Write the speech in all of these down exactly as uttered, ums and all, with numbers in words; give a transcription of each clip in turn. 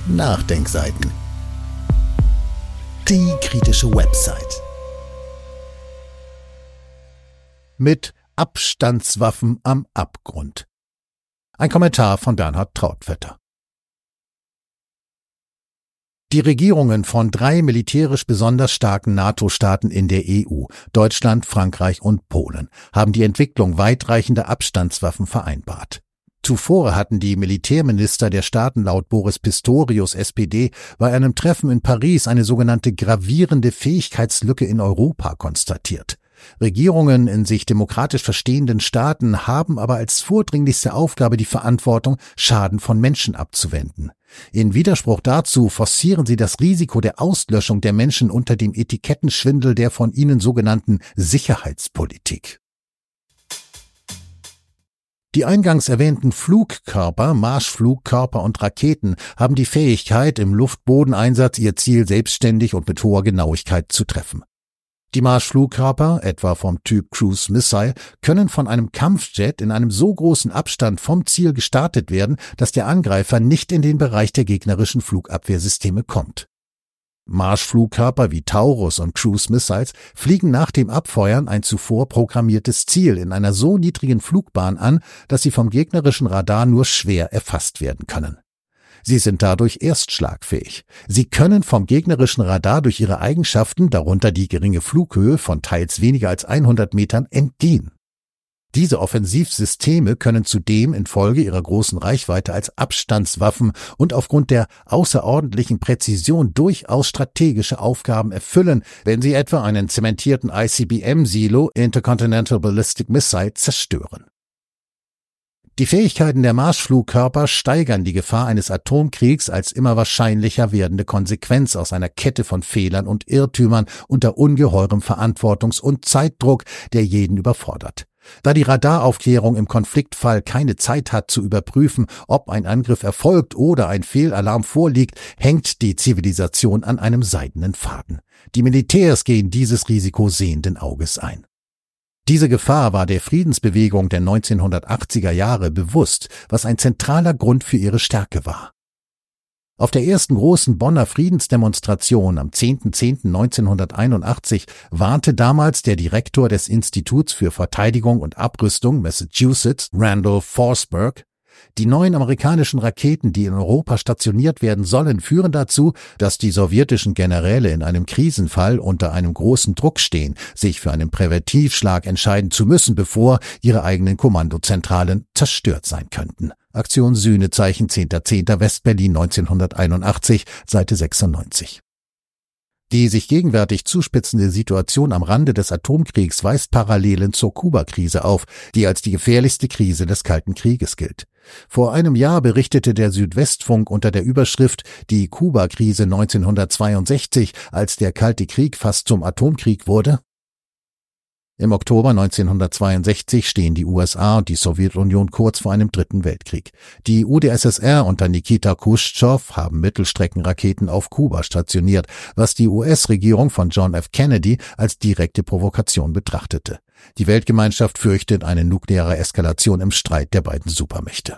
Nachdenkseiten. Die kritische Website. Mit Abstandswaffen am Abgrund. Ein Kommentar von Bernhard Trautvetter. Die Regierungen von drei militärisch besonders starken NATO-Staaten in der E U, Deutschland, Frankreich und Polen, haben die Entwicklung weitreichender Abstandswaffen vereinbart. Zuvor hatten die Militärminister der Staaten laut Boris Pistorius, S P D, bei einem Treffen in Paris eine sogenannte gravierende Fähigkeitslücke in Europa konstatiert. Regierungen in sich demokratisch verstehenden Staaten haben aber als vordringlichste Aufgabe die Verantwortung, Schaden von Menschen abzuwenden. In Widerspruch dazu forcieren sie das Risiko der Auslöschung der Menschen unter dem Etikettenschwindel der von ihnen sogenannten Sicherheitspolitik. Die eingangs erwähnten Flugkörper, Marschflugkörper und Raketen haben die Fähigkeit, im Luft-Boden-Einsatz ihr Ziel selbstständig und mit hoher Genauigkeit zu treffen. Die Marschflugkörper, etwa vom Typ Cruise Missile, können von einem Kampfjet in einem so großen Abstand vom Ziel gestartet werden, dass der Angreifer nicht in den Bereich der gegnerischen Flugabwehrsysteme kommt. Marschflugkörper wie Taurus und Cruise Missiles fliegen nach dem Abfeuern ein zuvor programmiertes Ziel in einer so niedrigen Flugbahn an, dass sie vom gegnerischen Radar nur schwer erfasst werden können. Sie sind dadurch erstschlagfähig. Sie können vom gegnerischen Radar durch ihre Eigenschaften, darunter die geringe Flughöhe von teils weniger als hundert Metern, entgehen. Diese Offensivsysteme können zudem infolge ihrer großen Reichweite als Abstandswaffen und aufgrund der außerordentlichen Präzision durchaus strategische Aufgaben erfüllen, wenn sie etwa einen zementierten I C B M-Silo Intercontinental Ballistic Missile zerstören. Die Fähigkeiten der Marschflugkörper steigern die Gefahr eines Atomkriegs als immer wahrscheinlicher werdende Konsequenz aus einer Kette von Fehlern und Irrtümern unter ungeheurem Verantwortungs- und Zeitdruck, der jeden überfordert. Da die Radaraufklärung im Konfliktfall keine Zeit hat zu überprüfen, ob ein Angriff erfolgt oder ein Fehlalarm vorliegt, hängt die Zivilisation an einem seidenen Faden. Die Militärs gehen dieses Risiko sehenden Auges ein. Diese Gefahr war der Friedensbewegung der neunzehnhundertachtziger Jahre bewusst, was ein zentraler Grund für ihre Stärke war. Auf der ersten großen Bonner Friedensdemonstration am zehnten zehnten neunzehnhunderteinundachtzig warnte damals der Direktor des Instituts für Verteidigung und Abrüstung Massachusetts, Randolph Forsberg: Die neuen amerikanischen Raketen, die in Europa stationiert werden sollen, führen dazu, dass die sowjetischen Generäle in einem Krisenfall unter einem großen Druck stehen, sich für einen Präventivschlag entscheiden zu müssen, bevor ihre eigenen Kommandozentralen zerstört sein könnten. Aktion Sühnezeichen, zehnter zehnter West-Berlin neunzehnhunderteinundachtzig, Seite sechsundneunzig. Die sich gegenwärtig zuspitzende Situation am Rande des Atomkriegs weist Parallelen zur Kuba-Krise auf, die als die gefährlichste Krise des Kalten Krieges gilt. Vor einem Jahr berichtete der Südwestfunk unter der Überschrift »Die Kuba-Krise neunzehnhundertzweiundsechzig, als der Kalte Krieg fast zum Atomkrieg wurde«: Im Oktober neunzehnhundertzweiundsechzig stehen die U S A und die Sowjetunion kurz vor einem dritten Weltkrieg. Die U d S S R unter Nikita Chruschtschow haben Mittelstreckenraketen auf Kuba stationiert, was die U S-Regierung von John F. Kennedy als direkte Provokation betrachtete. Die Weltgemeinschaft fürchtet eine nukleare Eskalation im Streit der beiden Supermächte.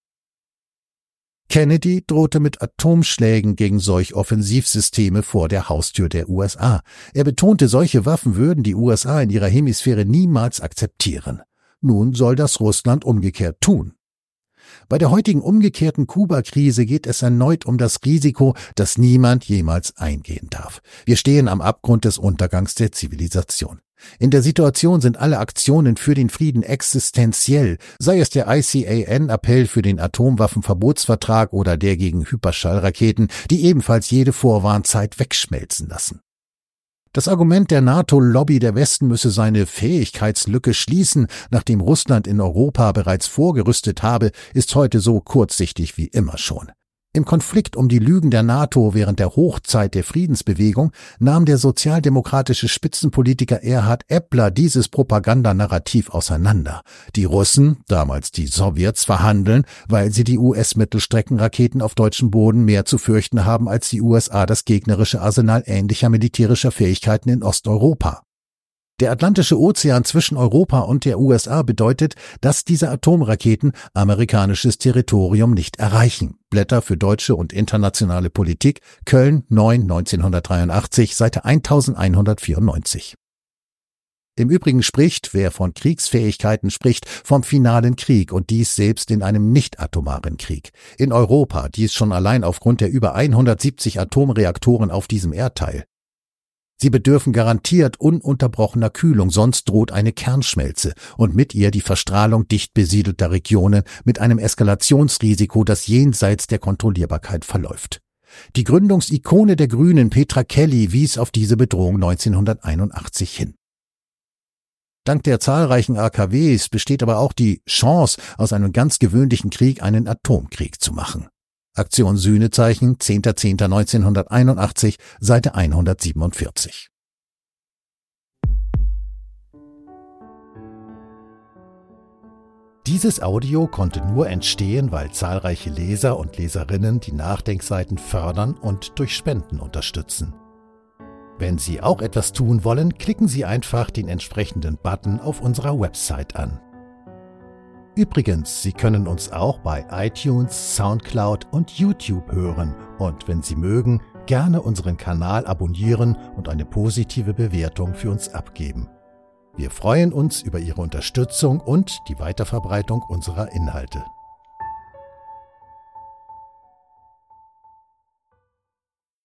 Kennedy drohte mit Atomschlägen gegen solch Offensivsysteme vor der Haustür der U S A. Er betonte, solche Waffen würden die U S A in ihrer Hemisphäre niemals akzeptieren. Nun soll das Russland umgekehrt tun. Bei der heutigen umgekehrten Kuba-Krise geht es erneut um das Risiko, das niemand jemals eingehen darf. Wir stehen am Abgrund des Untergangs der Zivilisation. In der Situation sind alle Aktionen für den Frieden existenziell, sei es der I C A N-Appell für den Atomwaffenverbotsvertrag oder der gegen Hyperschallraketen, die ebenfalls jede Vorwarnzeit wegschmelzen lassen. Das Argument der NATO-Lobby, der Westen müsse seine Fähigkeitslücke schließen, nachdem Russland in Europa bereits vorgerüstet habe, ist heute so kurzsichtig wie immer schon. Im Konflikt um die Lügen der NATO während der Hochzeit der Friedensbewegung nahm der sozialdemokratische Spitzenpolitiker Erhard Eppler dieses Propagandanarrativ auseinander. Die Russen, damals die Sowjets, verhandeln, weil sie die U S-Mittelstreckenraketen auf deutschem Boden mehr zu fürchten haben als die U S A das gegnerische Arsenal ähnlicher militärischer Fähigkeiten in Osteuropa. Der Atlantische Ozean zwischen Europa und der U S A bedeutet, dass diese Atomraketen amerikanisches Territorium nicht erreichen. Blätter für deutsche und internationale Politik, Köln, neun, neunzehnhundertdreiundachtzig, Seite elfhundertvierundneunzig. Im Übrigen spricht, wer von Kriegsfähigkeiten spricht, vom finalen Krieg und dies selbst in einem nicht-atomaren Krieg. In Europa, dies schon allein aufgrund der über hundertsiebzig Atomreaktoren auf diesem Erdteil. Sie bedürfen garantiert ununterbrochener Kühlung, sonst droht eine Kernschmelze und mit ihr die Verstrahlung dicht besiedelter Regionen mit einem Eskalationsrisiko, das jenseits der Kontrollierbarkeit verläuft. Die Gründungsikone der Grünen, Petra Kelly, wies auf diese Bedrohung neunzehnhunderteinundachtzig hin. Dank der zahlreichen A K Ws besteht aber auch die Chance, aus einem ganz gewöhnlichen Krieg einen Atomkrieg zu machen. Aktion Sühnezeichen, zehnter zehnter neunzehnhunderteinundachtzig, Seite hundertsiebenundvierzig. Dieses Audio konnte nur entstehen, weil zahlreiche Leser und Leserinnen die Nachdenkseiten fördern und durch Spenden unterstützen. Wenn Sie auch etwas tun wollen, klicken Sie einfach den entsprechenden Button auf unserer Website an. Übrigens, Sie können uns auch bei iTunes, Soundcloud und YouTube hören und wenn Sie mögen, gerne unseren Kanal abonnieren und eine positive Bewertung für uns abgeben. Wir freuen uns über Ihre Unterstützung und die Weiterverbreitung unserer Inhalte.